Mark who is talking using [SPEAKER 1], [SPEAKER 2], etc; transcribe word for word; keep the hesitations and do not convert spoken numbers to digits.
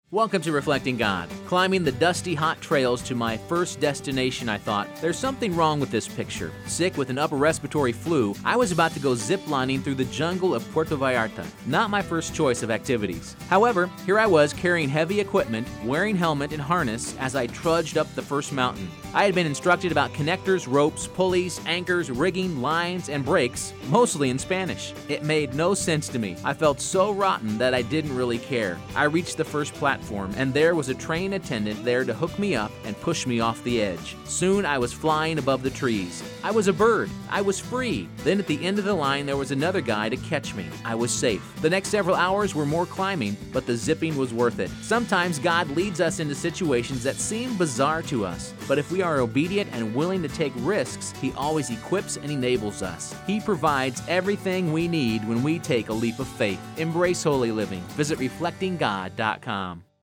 [SPEAKER 1] Welcome to Reflecting God. Climbing the dusty, hot trails to my first destination, I thought, there's something wrong with this picture. Sick with an upper respiratory flu, I was about to go ziplining through the jungle of Puerto Vallarta. Not my first choice of activities. However, here I was carrying heavy equipment, wearing helmet and harness as I trudged up the first mountain. I had been instructed about connectors, ropes, pulleys, anchors, rigging, lines, and brakes, mostly in Spanish. It made no sense to me. I felt so rotten that I didn't really care. I reached the first platform, and there was a train attendant there to hook me up and push me off the edge. Soon I was flying above the trees. I was a bird. I was free. Then at the end of the line, there was another guy to catch me. I was safe. The next several hours were more climbing, but the zipping was worth it. Sometimes God leads us into situations that seem bizarre to us, but if we are obedient and willing to take risks, He always equips and enables us. He provides everything we need when we take a leap of faith. Embrace holy living. Visit reflecting god dot com.